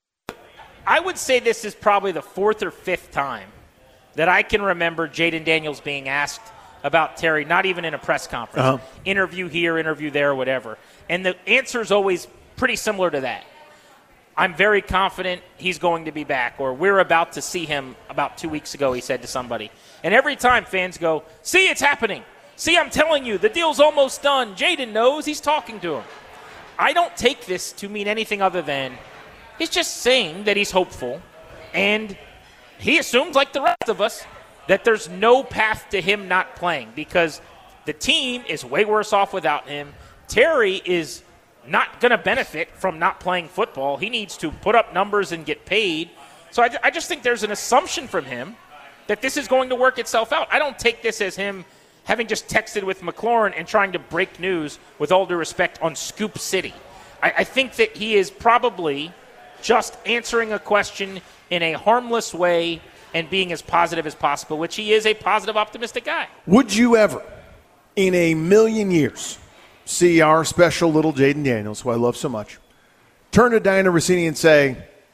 I would say this is probably the fourth or fifth time that I can remember Jayden Daniels being asked about Terry, not even in a press conference. Uh-huh. Interview here, interview there, whatever. And the answer is always pretty similar to that. I'm very confident he's going to be back, or we're about to see him about two weeks ago, he said to somebody. And every time fans go, see, it's happening. See, I'm telling you, the deal's almost done. Jayden knows. He's talking to him. I don't take this to mean anything other than he's just saying that he's hopeful, and he assumes, like the rest of us, that there's no path to him not playing because the team is way worse off without him. Terry is not going to benefit from not playing football. He needs to put up numbers and get paid. So I, I just think there's an assumption from him that this is going to work itself out. I don't take this as him having just texted with McLaurin and trying to break news, with all due respect, on Scoop City. I, I think that he is probably just answering a question in a harmless way and being as positive as possible, which he is a positive, optimistic guy. Would you ever, in a million years, see our special little Jayden Daniels, who I love so much, turn to Diana Rossini and say,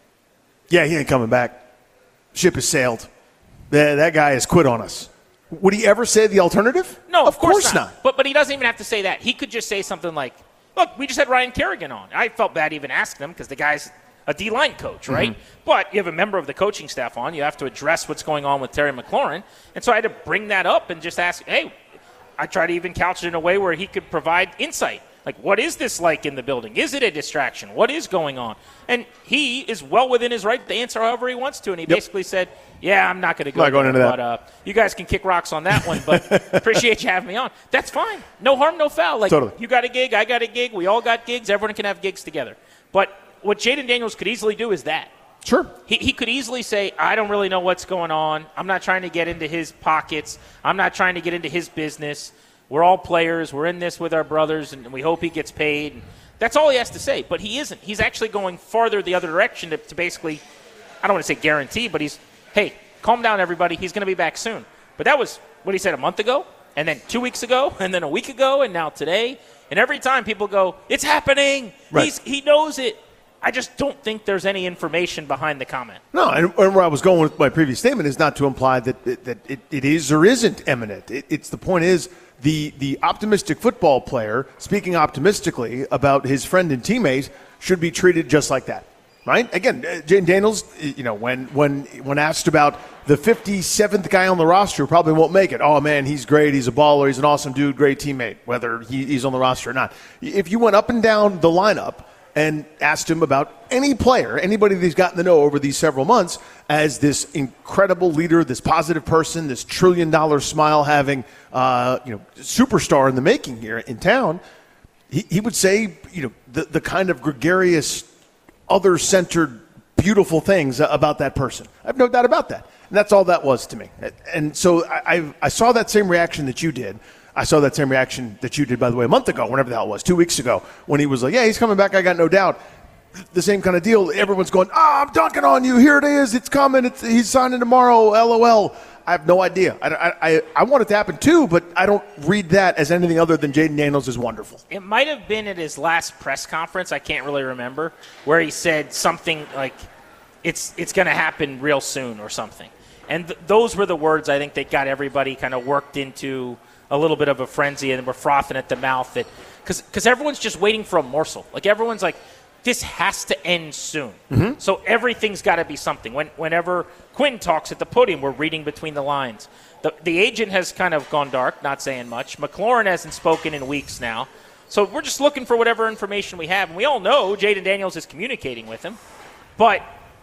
yeah, he ain't coming back. Ship has sailed. That, that guy has quit on us. Would he ever say the alternative? No, of, of course, course not. not. But but he doesn't even have to say that. He could just say something like, look, we just had Ryan Kerrigan on. I felt bad even asking him because the guy's a D-line coach, right? Mm-hmm. But you have a member of the coaching staff on. You have to address what's going on with Terry McLaurin. And so I had to bring that up and just ask, hey, I try to even couch it in a way where he could provide insight. Like, what is this like in the building? Is it a distraction? What is going on? And he is well within his right to answer however he wants to. And he yep. basically said, yeah, I'm not going to go not going there, into but that. Uh, you guys can kick rocks on that one, but appreciate you having me on. That's fine. No harm, no foul. Like, totally. You got a gig, I got a gig, we all got gigs. Everyone can have gigs together. But what Jayden Daniels could easily do is that. Sure. He, he could easily say, I don't really know what's going on. I'm not trying to get into his pockets. I'm not trying to get into his business. We're all players. We're in this with our brothers, and we hope he gets paid. And that's all he has to say. But he isn't. He's actually going farther the other direction to, to basically, I don't want to say guarantee, but he's, hey, calm down, everybody. He's going to be back soon. But that was what he said a month ago, and then two weeks ago, and then a week ago, and now today. And every time people go, it's happening. Right. He's, he knows it. I just don't think there's any information behind the comment. No, and where I was going with my previous statement is not to imply that it, that it, it is or isn't imminent. It, it's the point is the the optimistic football player speaking optimistically about his friend and teammate should be treated just like that, right? Again, Jayden Daniels, you know, when when when asked about the fifty-seventh guy on the roster who probably won't make it, oh man, he's great, he's a baller, he's an awesome dude, great teammate, whether he, he's on the roster or not. If you went up and down the lineup and asked him about any player, anybody that he's gotten to know over these several months as this incredible leader, this positive person, this trillion-dollar smile-having, uh, you know, superstar in the making here in town, he, he would say, you know, the, the kind of gregarious, other-centered, beautiful things about that person. I have no doubt about that. And that's all that was to me. And so I, I, I saw that same reaction that you did. I saw that same reaction that you did, by the way, a month ago, whenever the hell it was, two weeks ago, when he was like, yeah, he's coming back, I got no doubt. The same kind of deal. Everyone's going, ah, oh, I'm dunking on you. Here it is. It's coming. It's, he's signing tomorrow. L O L. I have no idea. I, I, I want it to happen too, but I don't read that as anything other than Jayden Daniels is wonderful. It might have been at his last press conference. I can't really remember, where he said something like, it's, it's going to happen real soon or something. And th- those were the words I think that got everybody kind of worked into a little bit of a frenzy, and we're frothing at the mouth that because because everyone's just waiting for a morsel. Like, everyone's like, this has to end soon. Mm-hmm. So everything's got to be something. When, whenever Quinn talks at the podium, we're reading between the lines. The, the agent has kind of gone dark, not saying much. McLaurin hasn't spoken in weeks now. So we're just looking for whatever information we have. And we all know Jayden Daniels is communicating with him. But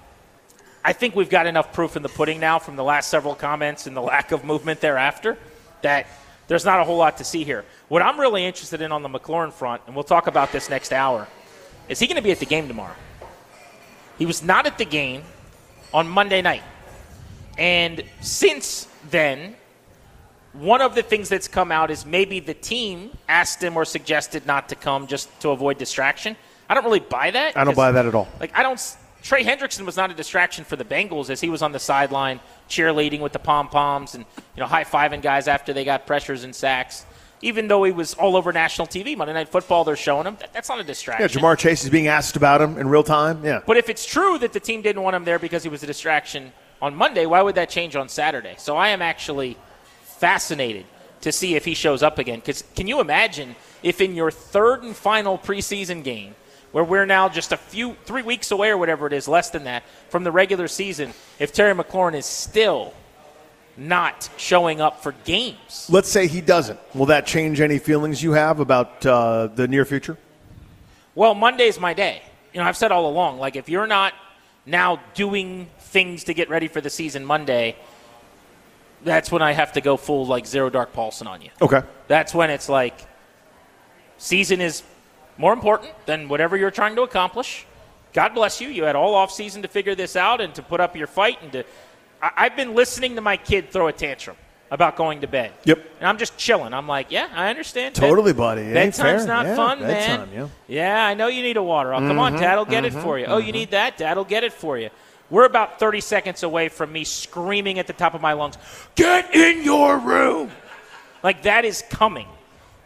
I think we've got enough proof in the pudding now from the last several comments and the lack of movement thereafter that there's not a whole lot to see here. What I'm really interested in on the McLaurin front, and we'll talk about this next hour, is he going to be at the game tomorrow? He was not at the game on Monday night. And since then, one of the things that's come out is maybe the team asked him or suggested not to come just to avoid distraction. I don't really buy that. I don't buy that at all. Like, I don't. Trey Hendrickson was not a distraction for the Bengals as he was on the sideline cheerleading with the pom-poms and, you know, high-fiving guys after they got pressures and sacks. Even though he was all over national T V, Monday Night Football, they're showing him. That, that's not a distraction. Yeah, Jamar Chase is being asked about him in real time. Yeah. But if it's true that the team didn't want him there because he was a distraction on Monday, why would that change on Saturday? So I am actually fascinated to see if he shows up again. Because can you imagine if in your third and final preseason game, where we're now just a few, three weeks away or whatever it is, less than that, from the regular season, if Terry McLaurin is still not showing up for games. Let's say he doesn't. Will that change any feelings you have about uh, the near future? Well, Monday's my day. You know, I've said all along, like, if you're not now doing things to get ready for the season Monday, that's when I have to go full, like, Zero Dark Paulson on you. Okay. That's when it's like, season is more important than whatever you're trying to accomplish. God bless you. You had all off season to figure this out and to put up your fight. And to, I, I've been listening to my kid throw a tantrum about going to bed. Yep. And I'm just chilling. I'm like, yeah, I understand. Totally, Bed, buddy. It bedtime's not yeah, fun, bedtime, man. Yeah. yeah, I know you need a water. Oh, mm-hmm, come on, Dad'll get mm-hmm, it for you. mm-hmm. Oh, you need that? Dad'll get it for you. We're about thirty seconds away from me screaming at the top of my lungs, get in your room. Like, that is coming.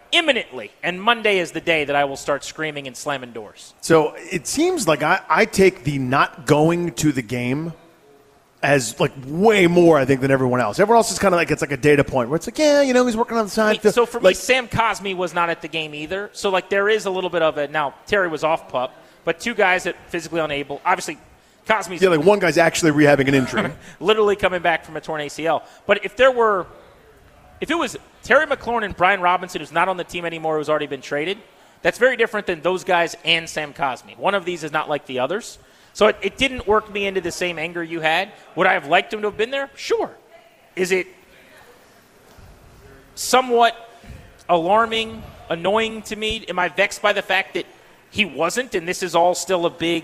imminently, and Monday is the day that I will start screaming and slamming doors. So it seems like I, I take the not going to the game as like way more, I think, than everyone else. Everyone else is kind of like, it's like a data point where it's like, yeah, you know, he's working on the side. I mean, so for like, me, Sam Cosmi was not at the game either. So like there is a little bit of it. Now, Terry was off pup, but two guys that physically unable. Obviously, Cosmi's yeah, like one guy's actually rehabbing an injury. literally coming back from a torn A C L. But if there were, if it was Terry McLaurin and Brian Robinson, who's not on the team anymore, who's already been traded, that's very different than those guys and Sam Cosmi. One of these is not like the others. So it, it didn't work me into the same anger you had. Would I have liked him to have been there? Sure. Is it somewhat alarming, annoying to me? Am I vexed by the fact that he wasn't, and this is all still a big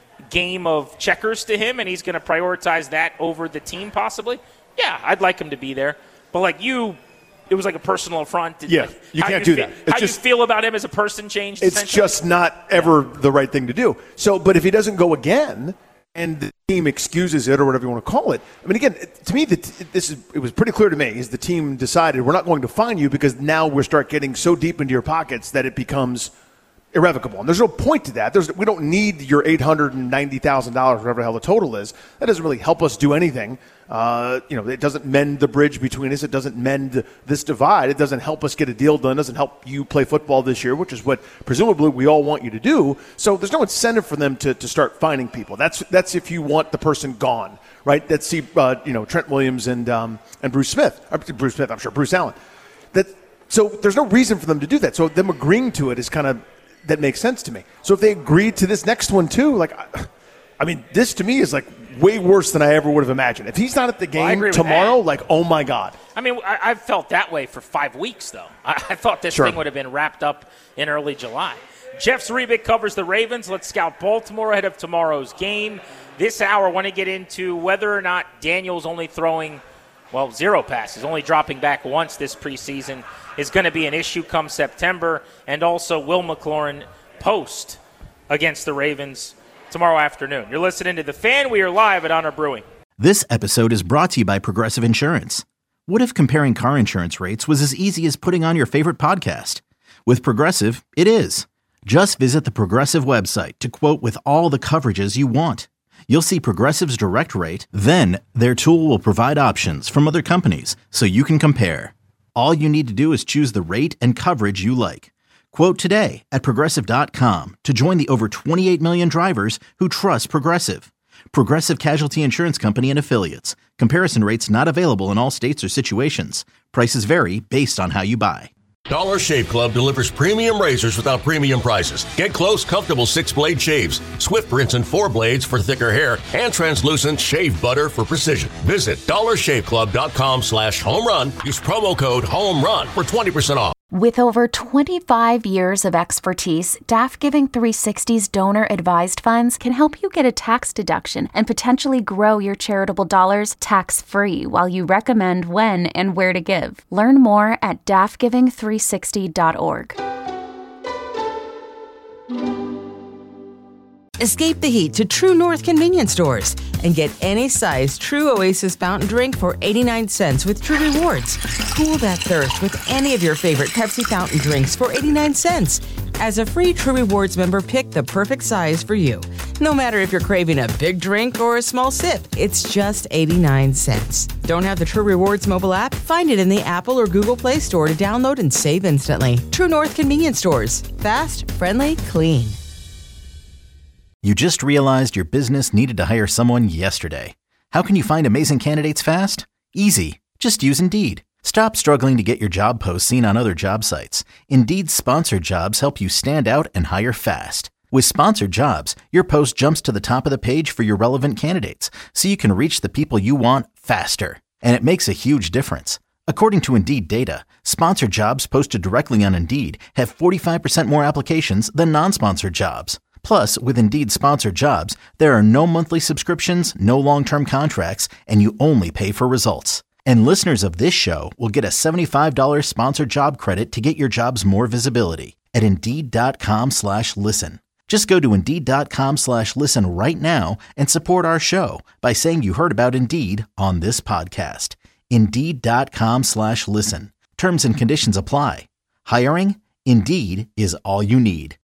game of checkers to him, and he's going to prioritize that over the team possibly? Yeah, I'd like him to be there. But like you, it was like a personal affront. Yeah, like, you can't you do feel, that. It's how just, you feel about him as a person changed? It's just not ever the right thing to do. So, but if he doesn't go again, and the team excuses it or whatever you want to call it, I mean, again, to me, the, this is it was pretty clear to me is the team decided we're not going to fine you because now we start getting so deep into your pockets that it becomes irrevocable. And there's no point to that. There's, we don't need your eight hundred ninety thousand dollars, whatever the hell the total is. That doesn't really help us do anything. Uh, you know, it doesn't mend the bridge between us. It doesn't mend this divide. It doesn't help us get a deal done. It doesn't help you play football this year, which is what presumably we all want you to do. So there's no incentive for them to, to start fining people. That's that's if you want the person gone, right? That's see, uh, you know, Trent Williams and um, and Bruce Smith. Uh, Bruce Smith, I'm sure, Bruce Allen. That so there's no reason for them to do that. So them agreeing to it is kind of that makes sense to me. So if they agreed to this next one too, like, I mean, this to me is like way worse than I ever would have imagined. If he's not at the game well, tomorrow, like, oh my God. I mean, I, I've felt that way for five weeks, though. I, I thought this sure. thing would have been wrapped up in early July. Jeff Zrebiec covers the Ravens. Let's scout Baltimore ahead of tomorrow's game. This hour, I want to get into whether or not Daniel's only throwing, well, zero passes, only dropping back once this preseason is going to be an issue come September, and also Will McLaurin post against the Ravens tomorrow afternoon. You're listening to The Fan. We are live at Honor Brewing. This episode is brought to you by Progressive Insurance. What if comparing car insurance rates was as easy as putting on your favorite podcast? With Progressive, it is. Just visit the Progressive website to quote with all the coverages you want. You'll see Progressive's direct rate, then their tool will provide options from other companies so you can compare. All you need to do is choose the rate and coverage you like. Quote today at Progressive dot com to join the over twenty-eight million drivers who trust Progressive. Progressive Casualty Insurance Company and Affiliates. Comparison rates not available in all states or situations. Prices vary based on how you buy. Dollar Shave Club delivers premium razors without premium prices. Get close, comfortable six-blade shaves, swift rinse and four blades for thicker hair, and translucent shave butter for precision. Visit dollar shave club dot com slash home run. Use promo code HOMERUN for twenty percent off. With over twenty-five years of expertise, D A F Giving three sixty's donor-advised funds can help you get a tax deduction and potentially grow your charitable dollars tax-free while you recommend when and where to give. Learn more at D A F giving three sixty dot org. Escape the heat to True North convenience stores and get any size True Oasis fountain drink for eighty-nine cents with True Rewards. Cool that thirst with any of your favorite Pepsi fountain drinks for eighty-nine cents. As a free True Rewards member, pick the perfect size for you. No matter if you're craving a big drink or a small sip, it's just eighty-nine cents. Don't have the True Rewards mobile app? Find it in the Apple or Google Play Store to download and save instantly. True North convenience stores. Fast, friendly, clean. You just realized your business needed to hire someone yesterday. How can you find amazing candidates fast? Easy. Just use Indeed. Stop struggling to get your job posts seen on other job sites. Indeed's sponsored jobs help you stand out and hire fast. With sponsored jobs, your post jumps to the top of the page for your relevant candidates, so you can reach the people you want faster. And it makes a huge difference. According to Indeed data, sponsored jobs posted directly on Indeed have forty-five percent more applications than non-sponsored jobs. Plus, with Indeed sponsored jobs, there are no monthly subscriptions, no long-term contracts, and you only pay for results. And listeners of this show will get a seventy-five dollars sponsored job credit to get your jobs more visibility at Indeed.com slash listen. Just go to Indeed.com slash listen right now and support our show by saying you heard about Indeed on this podcast. Indeed.com slash listen. Terms and conditions apply. Hiring? Indeed is all you need.